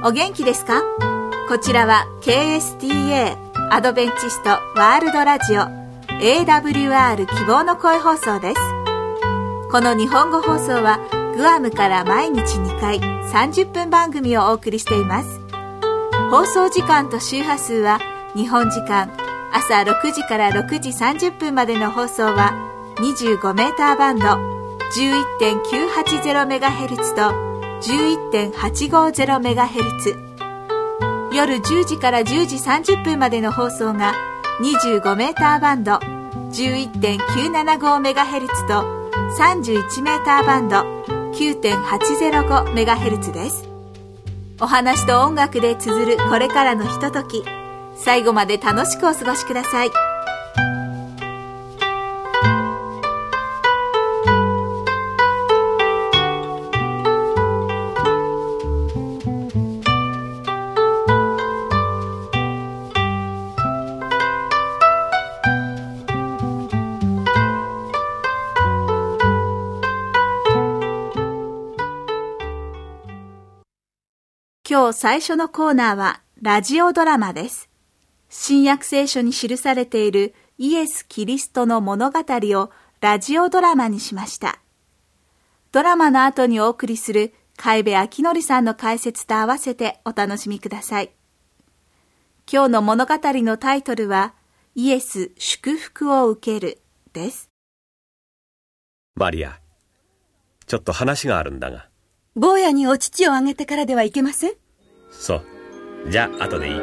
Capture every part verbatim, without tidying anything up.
お元気ですか？こちらは ケーエスティーエー アドベンチストワールドラジオ エーダブリューアール 希望の声放送です。この日本語放送はグアムから毎日にかいさんじゅっぷん番組をお送りしています。放送時間と周波数は日本時間朝ろくじからろくじさんじゅっぷんまでの放送は にじゅうごメーターバンド じゅういってんきゅうはちゼロメガヘルツ と じゅういってんはちごゼロメガヘルツ、 夜じゅうじからじゅうじさんじゅっぷんまでの放送がにじゅうごメーターバンド じゅういってんきゅうななごメガヘルツ とさんじゅういちメーターバンド きゅうてんはちゼロごメガヘルツ です。お話と音楽で綴るこれからのひととき、最後まで楽しくお過ごしください。今日最初のコーナーはラジオドラマです。新約聖書に記されているイエス・キリストの物語をラジオドラマにしました。ドラマの後にお送りする海部昭則さんの解説と合わせてお楽しみください。今日の物語のタイトルはイエス祝福を受けるです。 マリア、ちょっと話があるんだが。 坊やにお乳をあげてからではいけません？ そう。じゃあ後でいい。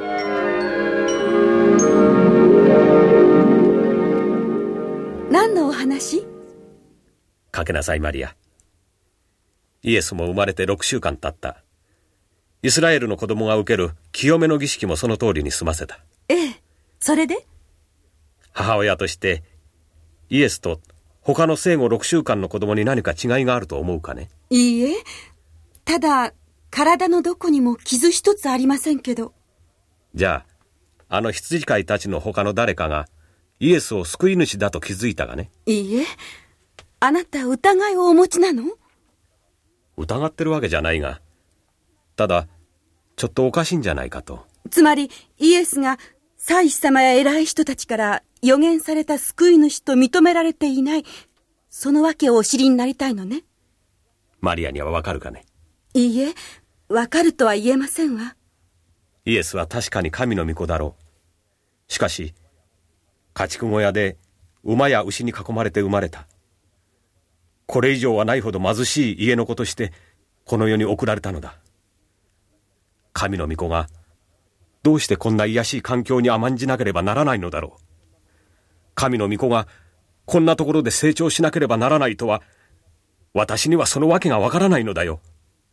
何のお話？ かけなさいマリア。イエスも生まれてろくしゅうかん経った。イスラエルの子供が受ける清めの儀式もその通りに済ませた。 ええ、それで？ 母親としてイエスと他の生後ろくしゅうかんの子供に何か違いがあると思うかね？ いいえ、ただ体のどこにも傷一つありませんけど。 じゃああの羊飼いたちの他の誰かがイエスを救い主だと気づいたがね？ いいえ、あなた疑いをお持ちなの？ 疑ってるわけじゃないが、ただちょっとおかしいんじゃないかと。 つまりイエスが祭司様や偉い人たちから予言された救い主と認められていない、そのわけをお知りになりたいのね？ マリアにはわかるかね？ いいえ、わかるとは言えませんわ。 イエスは確かに神の御子だろう。しかし家畜小屋で馬や牛に囲まれて生まれた。これ以上はないほど貧しい家の子としてこの世に送られたのだ。神の御子がどうしてこんな卑しい環境に甘んじなければならないのだろう。神の御子がこんなところで成長しなければならないとは、私にはそのわけがわからないのだよ。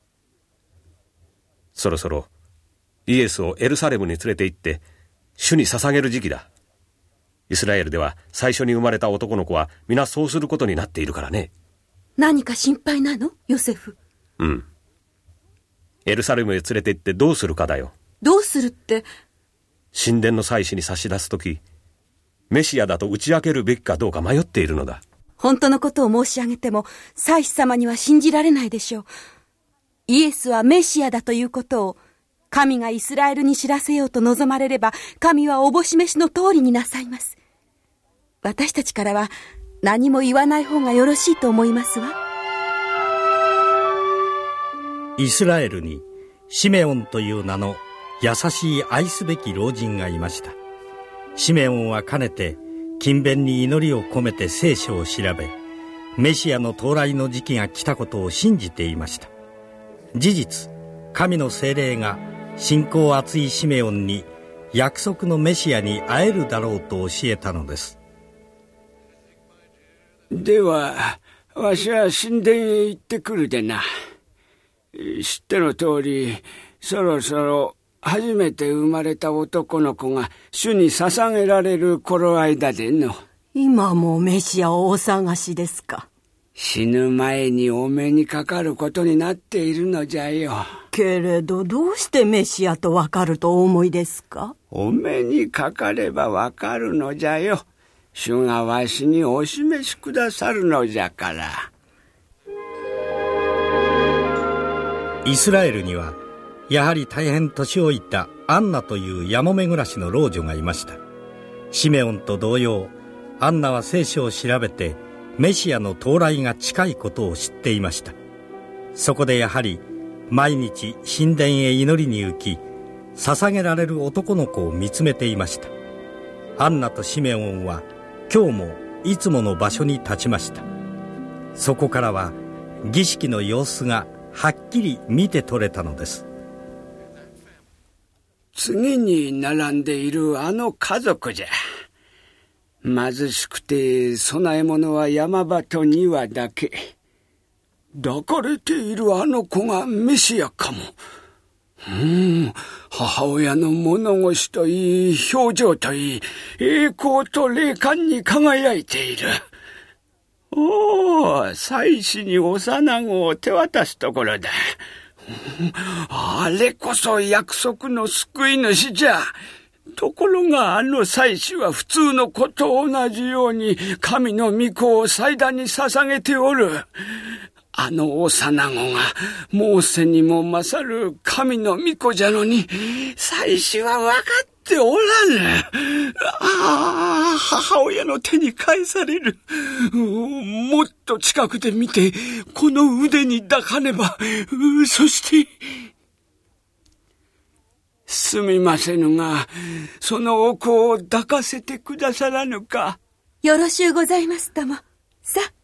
そろそろイエスをエルサレムに連れて行って主に捧げる時期だ。イスラエルでは最初に生まれた男の子は皆そうすることになっているからね。 何か心配なの、ヨセフ？ うん。エルサレムへ連れて行ってどうするかだよ。 どうするって？ 神殿の祭司に差し出すとき、メシアだと打ち明けるべきかどうか迷っているのだ。 本当のことを申し上げても祭司様には信じられないでしょう。イエスはメシアだということを神がイスラエルに知らせようと望まれれば、神はおぼし飯の通りになさいます。私たちからは何も言わない方がよろしいと思いますわ。 イスラエルにシメオンという名の優しい愛すべき老人がいました。シメオンはかねて勤勉に祈りを込めて聖書を調べ、メシアの到来の時期が来たことを信じていました。事実、神の聖霊が信仰厚いシメオンに約束のメシアに会えるだろうと教えたのです。 ではわしは神殿へ行ってくるでな。知っての通り、そろそろ初めて生まれた男の子が主に捧げられる頃合いだでの。 今もメシアをお探しですか？ 死ぬ前にお目にかかることになっているのじゃよ。 けれどどうしてメシアとわかるとお思いですか？ お目にかかればわかるのじゃよ。主がわしにお示しくださるのじゃから。 イスラエルにはやはり大変年老いたアンナというやもめ暮らしの老女がいました。シメオンと同様、アンナは聖書を調べてメシアの到来が近いことを知っていました。そこでやはり毎日神殿へ祈りに行き、捧げられる男の子を見つめていました。アンナとシメオンは今日もいつもの場所に立ちました。そこからは儀式の様子がはっきり見て取れたのです。 次に並んでいるあの家族じゃ。貧しくて供え物は山場と庭だけ。抱かれているあの子がメシアかも。うーん、母親の物腰といい、表情といい、栄光と霊感に輝いている。おお、祭司に幼子を手渡すところだ。あれこそ約束の救い主じゃ。ところがあの祭司は普通の子と同じように神の御子を祭壇に捧げておる。あの幼子がモーセにも勝る神の御子じゃのに、祭司は分かっておらぬ。ああ、母親の手に返される。もっと近くで見て、この腕に抱かねば。そして、すみませぬが、そのお子を抱かせてくださらぬか。 よろしゅうございますとも。さあ。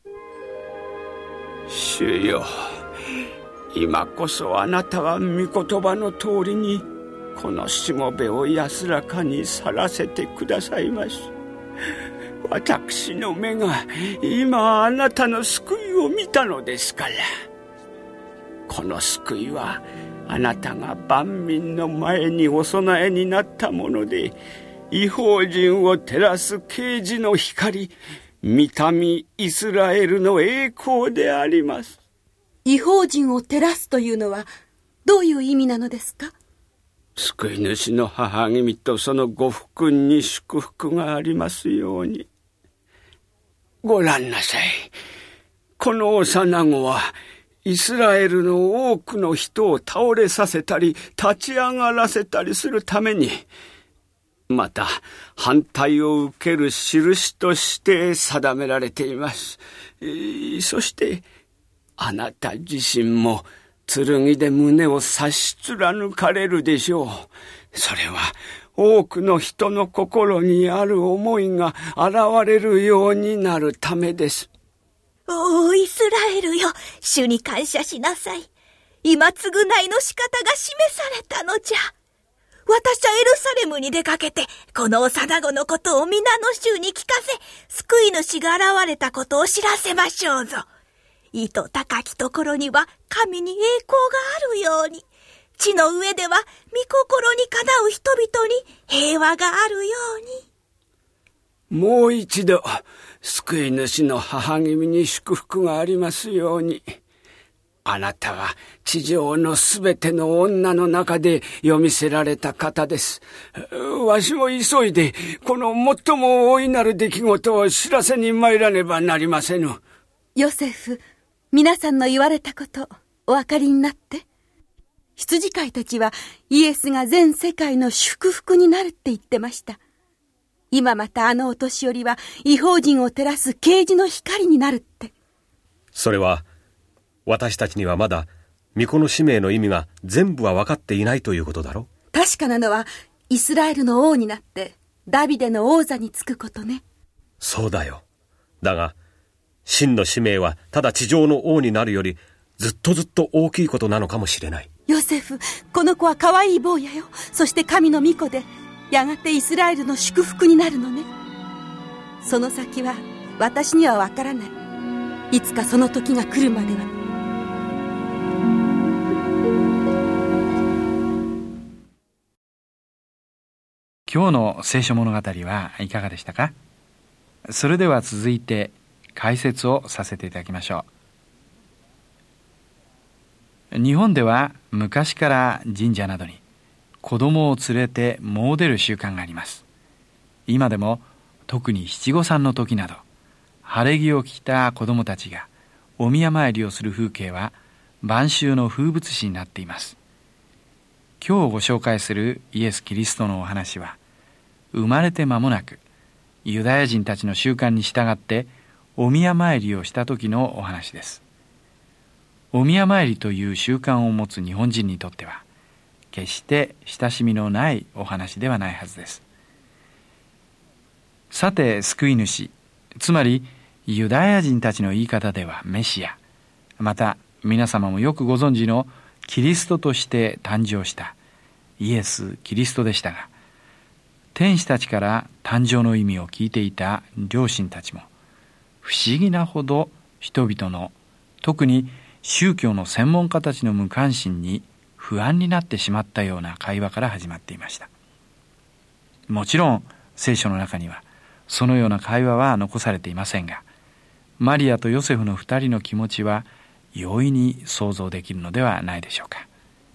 主よ、今こそあなたは御言葉の通りにこのしもべを安らかに去らせてくださいまし。私の目が今あなたの救いを見たのですから。この救いはあなたが万民の前にお供えになったもので、異邦人を照らす啓示の光、御民イスラエルの栄光であります。 異邦人を照らすというのはどういう意味なのですか？ 救い主の母君とそのご福君に祝福がありますように。ご覧なさい。この幼子はイスラエルの多くの人を倒れさせたり立ち上がらせたりするために、また反対を受ける印として定められています。えー、そしてあなた自身も剣で胸を刺し貫かれるでしょう。それは多くの人の心にある思いが現れるようになるためです。 おー、イスラエルよ、主に感謝しなさい。今償いの仕方が示されたのじゃ。私はエルサレムに出かけて、この幼子のことを皆の衆に聞かせ、救い主が現れたことを知らせましょうぞ。意図高きところには神に栄光があるように、地の上では御心にかなう人々に平和があるように。 もう一度、救い主の母君に祝福がありますように。あなたは地上のすべての女の中で読みせられた方です。わしも急いでこの最も大いなる出来事を知らせに参らねばなりませぬ。 ヨセフ、皆さんの言われたことお分かりになって。羊飼いたちはイエスが全世界の祝福になるって言ってました。今またあのお年寄りは異邦人を照らす啓示の光になるって。 それは私たちにはまだ御子の使命の意味が全部は分かっていないということだろう。 確かなのはイスラエルの王になってダビデの王座につくことね。 そうだよ。だが真の使命はただ地上の王になるよりずっとずっと大きいことなのかもしれない。 ヨセフ、この子は可愛い坊やよ。そして神の御子でやがてイスラエルの祝福になるのね。その先は私には分からない。いつかその時が来るまでは。 今日の聖書物語はいかがでしたか？それでは続いて解説をさせていただきましょう。日本では昔から神社などに子供を連れて詣でる習慣があります。今でも特に七五三の時など晴れ着を着た子供たちがお宮参りをする風景は晩秋の風物詩になっています。 今日ご紹介するイエス・キリストのお話は、生まれて間もなくユダヤ人たちの習慣に従ってお宮参りをした時のお話です。お宮参りという習慣を持つ日本人にとっては、決して親しみのないお話ではないはずです。さて、救い主、つまりユダヤ人たちの言い方ではメシア、また皆様もよくご存知のキリストとして誕生したイエス・キリストでしたが、天使たちから誕生の意味を聞いていた両親たちも、不思議なほど人々の、特に宗教の専門家たちの無関心に不安になってしまったような会話から始まっていました。もちろん聖書の中にはそのような会話は残されていませんが、マリアとヨセフの二人の気持ちは容易に想像できるのではないでしょうか。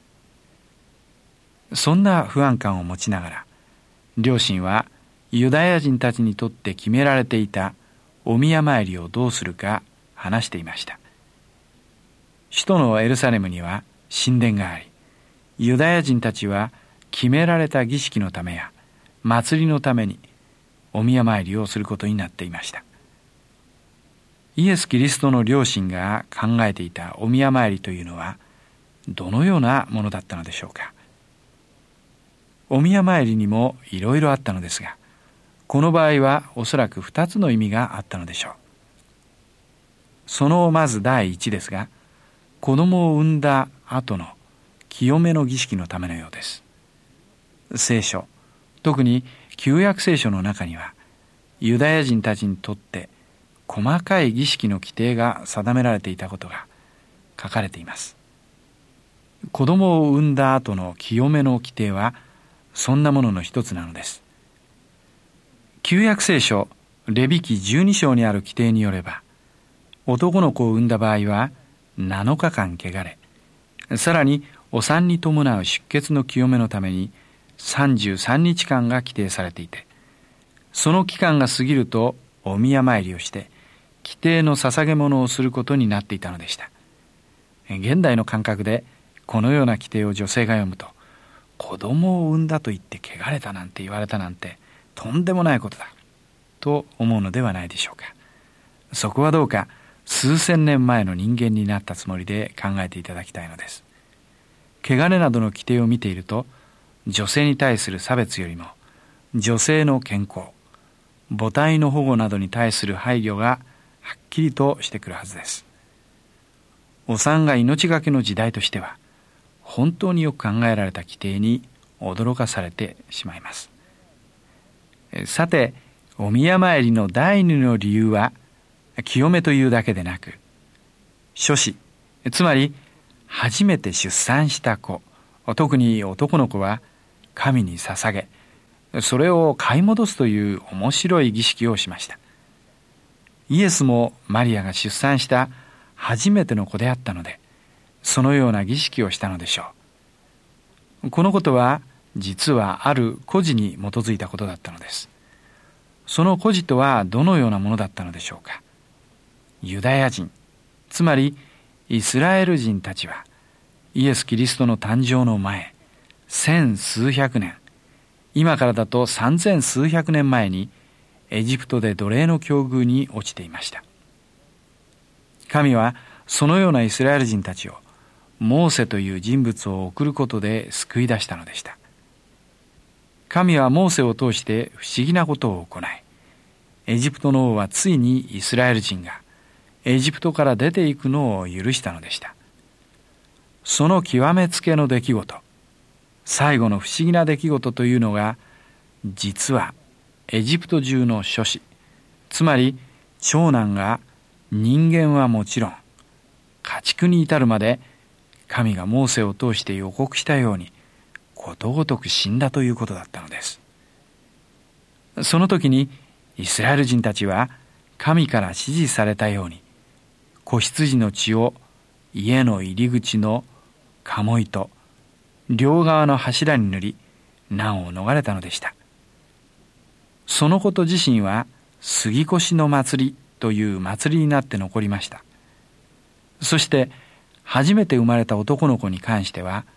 そんな不安感を持ちながら、両親はユダヤ人たちにとって決められていたお宮参りをどうするか話していました。首都のエルサレムには神殿があり、ユダヤ人たちは決められた儀式のためや祭りのためにお宮参りをすることになっていました。イエス・キリストの両親が考えていたお宮参りというのはどのようなものだったのでしょうか。お宮参りにもいろいろあったのですが、この場合はおそらく二つの意味があったのでしょう。そのまず第一ですが、子供を産んだ後の清めの儀式のためのようです。聖書、特に旧約聖書の中には、ユダヤ人たちにとって細かい儀式の規定が定められていたことが書かれています。子供を産んだ後の清めの規定はそんなものの一つなのです。旧約聖書レビ記じゅうに章にある規定によれば、男の子を産んだ場合はなのかかん汚れ、さらにお産に伴う出血の清めのためにさんじゅうさんにちかんが規定されていて、その期間が過ぎるとお宮参りをして規定の捧げ物をすることになっていたのでした。現代の感覚でこのような規定を女性が読むと、子供を産んだと言って汚れたなんて言われたなんてとんでもないことだと思うのではないでしょうか。そこはどうか数千年前の人間になったつもりで考えていただきたいのです。汚れなどの規定を見ていると、女性に対する差別よりも女性の健康、母体の保護などに対する配慮がはっきりとしてくるはずです。お産が命がけの時代としては、本当によく考えられた規定に驚かされてしまいます。さて、お宮参りの第二の理由は、清めというだけでなく、初子、つまり初めて出産した子、特に男の子は神に捧げ、それを買い戻すという面白い儀式をしました。イエスもマリアが出産した初めての子であったので、そのような儀式をしたのでしょう。このことは実はある故事に基づいたことだったのです。その故事とはどのようなものだったのでしょうか。ユダヤ人、つまりイスラエル人たちは、イエス・キリストの誕生の前、千数百年、今からだと三千数百年前に、エジプトで奴隷の境遇に落ちていました。神はそのようなイスラエル人たちを、モーセという人物を送ることで救い出したのでした。神はモーセを通して不思議なことを行い、エジプトの王はついにイスラエル人がエジプトから出ていくのを許したのでした。その極めつけの出来事、最後の不思議な出来事というのが、実はエジプト中の諸子、つまり長男が人間はもちろん、家畜に至るまで神がモーセを通して予告したように、ことごとく死んだということだったのです。その時にイスラエル人たちは神から指示されたように、子羊の血を家の入り口の鴨居と両側の柱に塗り、難を逃れたのでした。そのこと自身は杉越の祭りという祭りになって残りました。そして初めて生まれた男の子に関しては、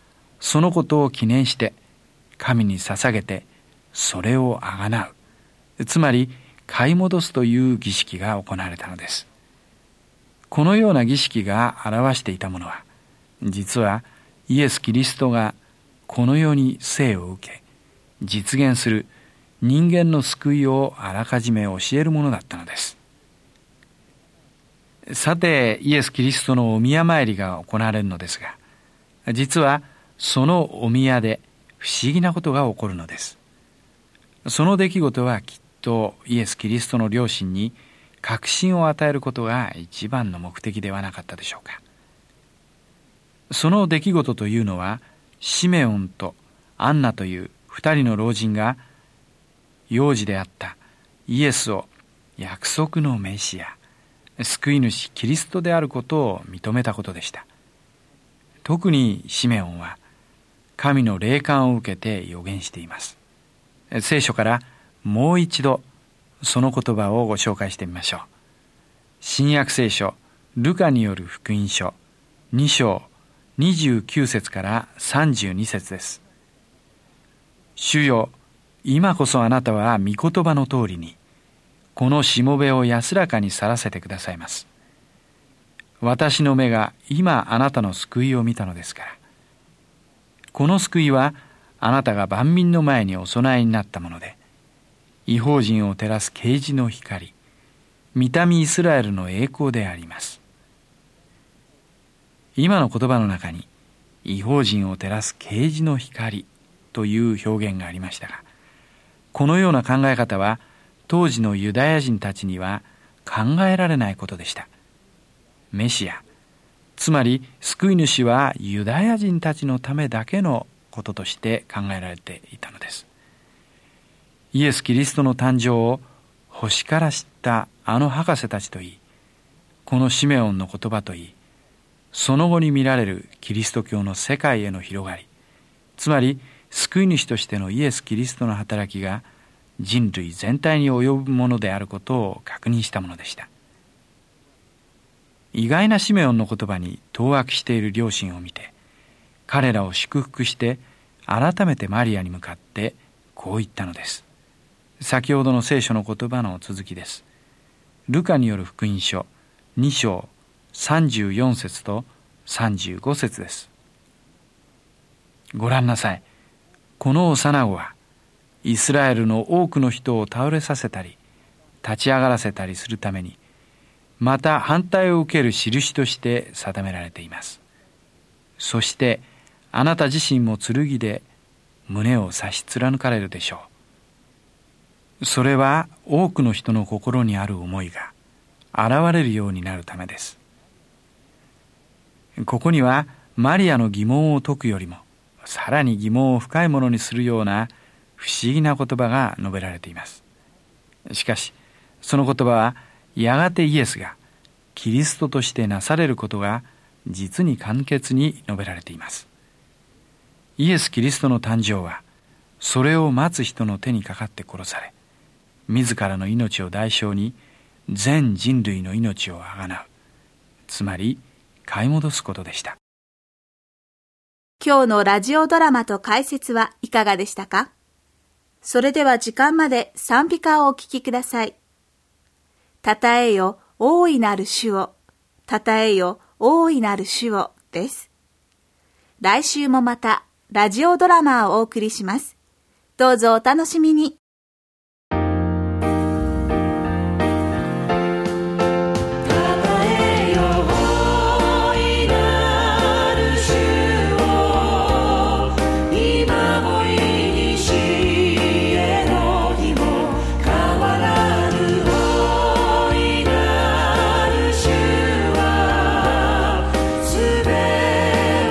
そのことを記念して神に捧げてそれをあがなう、つまり買い戻すという儀式が行われたのです。このような儀式が表していたものは、実はイエス・キリストがこの世に生を受け実現する人間の救いをあらかじめ教えるものだったのです。さて、イエス・キリストのお宮参りが行われるのですが、実はそのお宮で不思議なことが起こるのです。その出来事はきっとイエス・キリストの良心に確信を与えることが一番の目的ではなかったでしょうか。その出来事というのは、シメオンとアンナという二人の老人が幼児であったイエスを約束のメシア、救い主キリストであることを認めたことでした。特にシメオンは神の霊感を受けて予言しています。聖書からもう一度その言葉をご紹介してみましょう。新約聖書ルカによる福音書に章にじゅうきゅう節からさんじゅうに節です。主よ、今こそあなたは御言葉の通りにこのしもべを安らかに去らせてくださいます。私の目が今あなたの救いを見たのですから。この救いはあなたが万民の前にお供えになったもので、異邦人を照らす啓示の光、御民イスラエルの栄光であります。今の言葉の中に異邦人を照らす啓示の光という表現がありましたが、このような考え方は当時のユダヤ人たちには考えられないことでした。メシア、つまり救い主はユダヤ人たちのためだけのこととして考えられていたのです。イエス・キリストの誕生を星から知ったあの博士たちといい、このシメオンの言葉といい、その後に見られるキリスト教の世界への広がり、つまり救い主としてのイエス・キリストの働きが人類全体に及ぶものであることを確認したものでした。意外なシメオンの言葉に当惑している両親を見て、彼らを祝福して改めてマリアに向かってこう言ったのです。先ほどの聖書の言葉の続きです。ルカによる福音書に章さんじゅうよん節とさんじゅうご節です。ご覧なさい。この幼子はイスラエルの多くの人を倒れさせたり立ち上がらせたりするために、また反対を受ける印として定められています。そしてあなた自身も剣で胸を刺し貫かれるでしょう。それは多くの人の心にある思いが現れるようになるためです。ここにはマリアの疑問を解くよりもさらに疑問を深いものにするような不思議な言葉が述べられています。しかしその言葉はやがてイエスがキリストとしてなされることが実に簡潔に述べられています。イエス・キリストの誕生はそれを待つ人の手にかかって殺され、自らの命を代償に全人類の命をあがなう、つまり買い戻すことでした。 今日のラジオドラマと解説はいかがでしたか？それでは時間まで賛美歌をお聴きください。たたえよ大いなる主を、たたえよ大いなる主をです。来週もまたラジオドラマをお送りします。どうぞお楽しみに。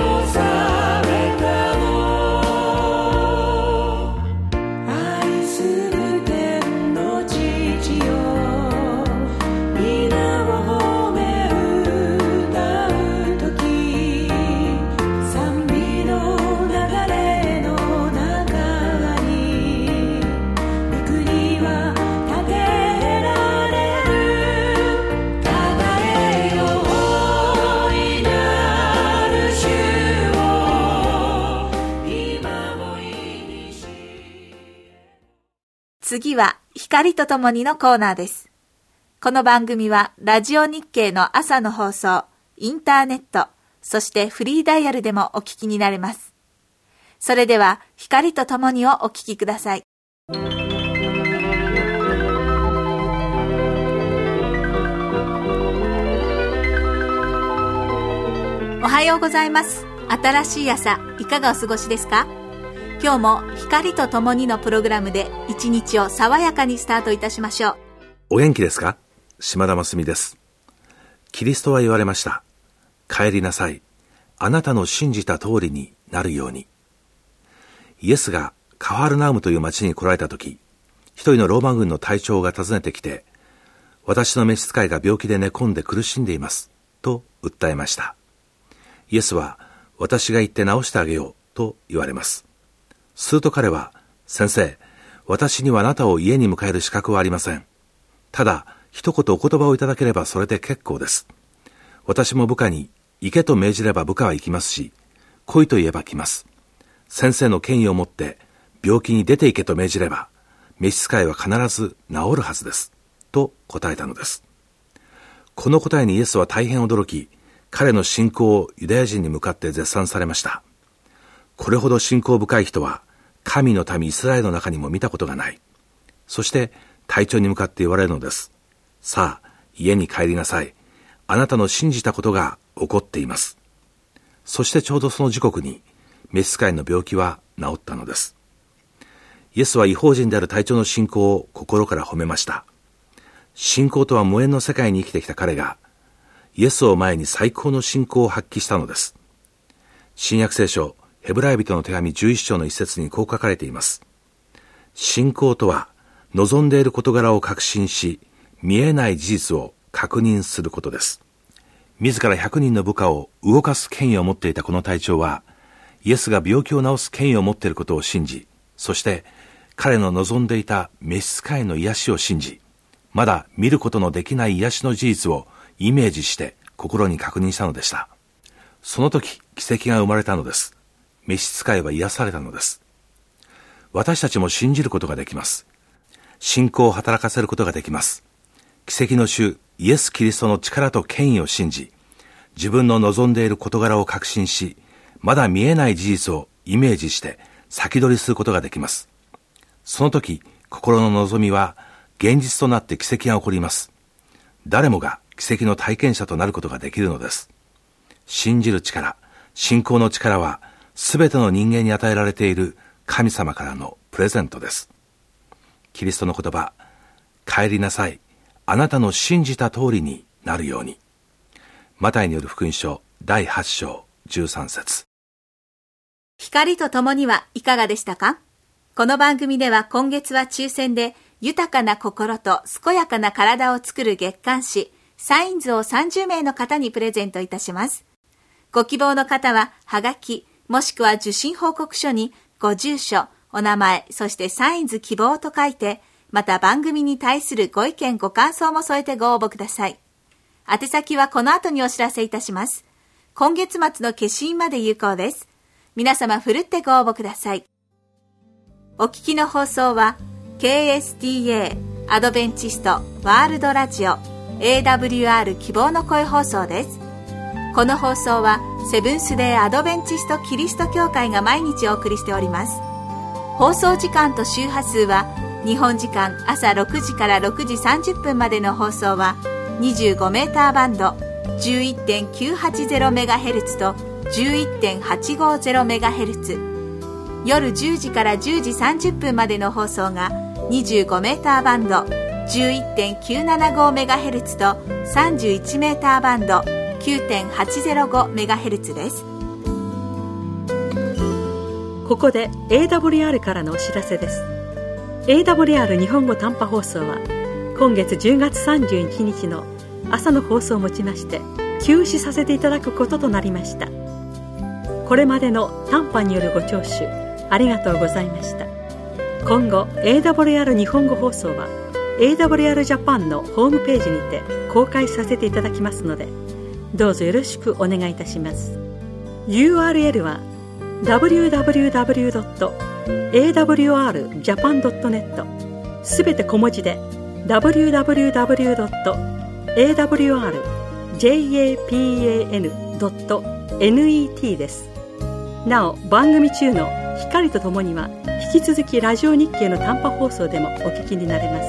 愛す次は光とともにのコーナーです。この番組はラジオ日経の朝の放送、インターネット、そしてフリーダイヤルでもお聞きになれます。それでは光とともにをお聞きください。おはようございます。新しい朝、いかがお過ごしですか？今日も光とともにのプログラムで一日を爽やかにスタートいたしましょう。 お元気ですか？島田真澄です。キリストは言われました。帰りなさい。あなたの信じた通りになるように。イエスがカファルナウムという町に来られたとき、一人のローマ軍の隊長が訪ねてきて、私の召使いが病気で寝込んで苦しんでいます、と訴えました。イエスは、私が行って治してあげよう、と言われます。すると彼は、先生、私にはあなたを家に迎える資格はありません。ただ、一言お言葉をいただければそれで結構です。私も部下に、行けと命じれば部下は行きますし、来いと言えば来ます。先生の権威を持って、病気に出て行けと命じれば、召使いは必ず治るはずです。と答えたのです。この答えにイエスは大変驚き、彼の信仰をユダヤ人に向かって絶賛されました。これほど信仰深い人は、神の民イスラエルの中にも見たことがない。そして、隊長に向かって言われるのです。さあ、家に帰りなさい。あなたの信じたことが起こっています。そしてちょうどその時刻に、召使いの病気は治ったのです。イエスは異邦人である隊長の信仰を心から褒めました。信仰とは無縁の世界に生きてきた彼が、イエスを前に最高の信仰を発揮したのです。新約聖書、ヘブライ人の手紙じゅういっ章の一節にこう書かれています。信仰とは、望んでいる事柄を確信し、見えない事実を確認することです。自らひゃくにんの部下を動かす権威を持っていたこの隊長は、イエスが病気を治す権威を持っていることを信じ、そして彼の望んでいた召使いの癒しを信じ、まだ見ることのできない癒しの事実をイメージして心に確認したのでした。その時、奇跡が生まれたのです。召使いは癒されたのです。私たちも信じることができます。信仰を働かせることができます。奇跡の主、イエス・キリストの力と権威を信じ、自分の望んでいる事柄を確信し、まだ見えない事実をイメージして先取りすることができます。その時、心の望みは現実となって奇跡が起こります。誰もが奇跡の体験者となることができるのです。信じる力、信仰の力は、すべての人間に与えられている神様からのプレゼントです。キリストの言葉、帰りなさい。あなたの信じた通りになるように。マタイによる福音書だいはち章じゅうさん節。 光とともにはいかがでしたか？この番組では今月は抽選で豊かな心と健やかな体を作る月刊誌サインズをさんじゅうめいの方にプレゼントいたします。ご希望の方ははがきもしくは受信報告書にご住所、お名前、そしてサインズ希望と書いて、また番組に対するご意見ご感想も添えてご応募ください。宛先はこの後にお知らせいたします。今月末の消印まで有効です。皆様ふるってご応募ください。お聞きの放送は ケーエスティーエー アドベンチストワールドラジオ エーダブリューアール 希望の声放送です。この放送はセブンスデーアドベンチストキリスト教会が毎日お送りしております。放送時間と周波数は日本時間朝ろくじからろくじさんじゅっぷんまでの放送はにじゅうごメーターバンド じゅういってんきゅうはちゼロメガヘルツ と じゅういってんはちごゼロメガヘルツ、夜じゅうじからじゅうじさんじゅっぷんまでの放送がにじゅうごメーターバンド じゅういってんきゅうななごメガヘルツ とさんじゅういちメーターバンド きゅうてんはちゼロごメガヘルツ です。 ここで エーダブリューアール からのお知らせです。 エーダブリューアール 日本語短波放送は今月じゅうがつさんじゅういちにちの朝の放送をもちまして休止させていただくこととなりました。これまでの短波によるご聴取ありがとうございました。今後 エーダブリューアール 日本語放送は エーダブリューアール ジャパンのホームページにて公開させていただきますので、どうぞよろしくお願いいたします。 ユーアールエル は ダブリューダブリューダブリュードットエーダブリューアールジャパンドットネットすべて小文字で ダブリューダブリューダブリュードットエーダブリューアールジェイエーピーエーエヌドットネット です。なお、番組中の光とともには引き続きラジオ日経の短波放送でもお聞きになれます。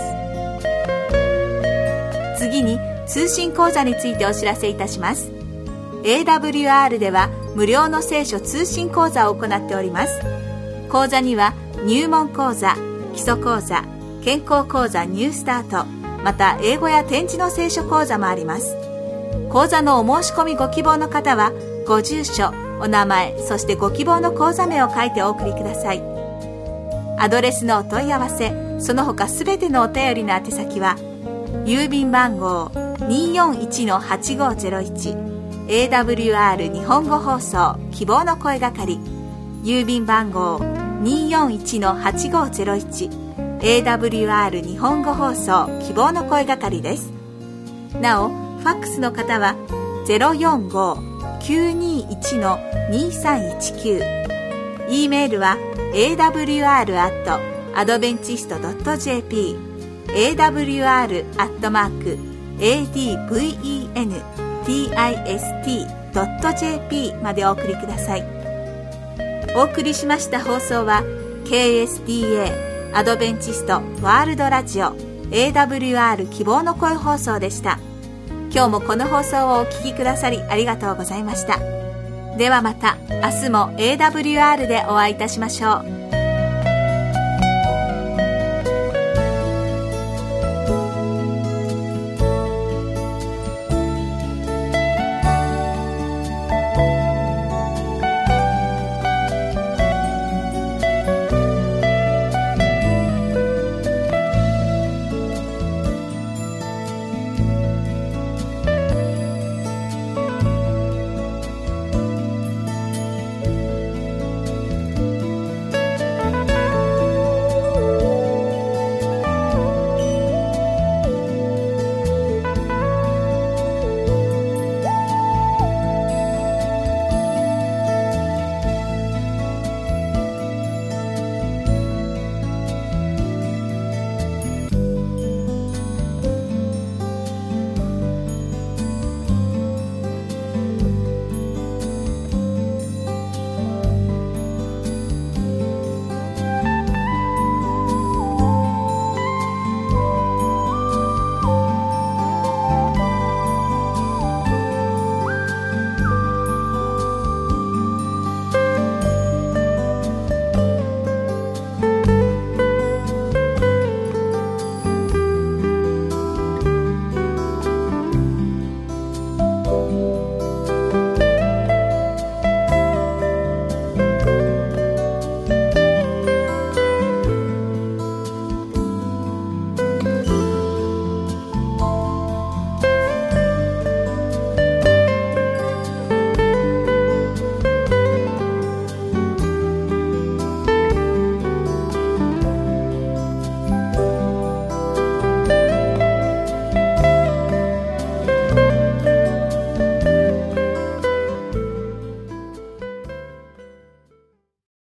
次に通信講座についてお知らせいたします。 エーダブリューアール では無料の聖書通信講座を行っております。講座には入門講座、基礎講座、健康講座ニュースタート、また英語や点字の聖書講座もあります。講座のお申し込みご希望の方はご住所、お名前、そしてご希望の講座名を書いてお送りください。アドレスのお問い合わせ、その他すべてのお便りの宛先は郵便番号 にーよんいちのはちごーぜろいち エーダブリューアール 日本語放送希望の声係、郵便番号 にーよんいちのはちごーぜろいち エーダブリューアール 日本語放送希望の声係です。なお、ファックスの方は ゼロよんごーきゅうにーいちのにーさんいちきゅう、 E メールは エーダブリューアール アット アドベンチスト ドット ジェーピー、 エーダブリューアール アットマーク エーディーブイイーエヌティーアイエスティー ドット ジェーピー までお送りください。お送りしました放送は ケーエスディーエー アドベンチストワールドラジオ エーダブリューアール 希望の声放送でした。今日もこの放送をお聞きくださりありがとうございました。ではまた明日も エーダブリューアール でお会いいたしましょう。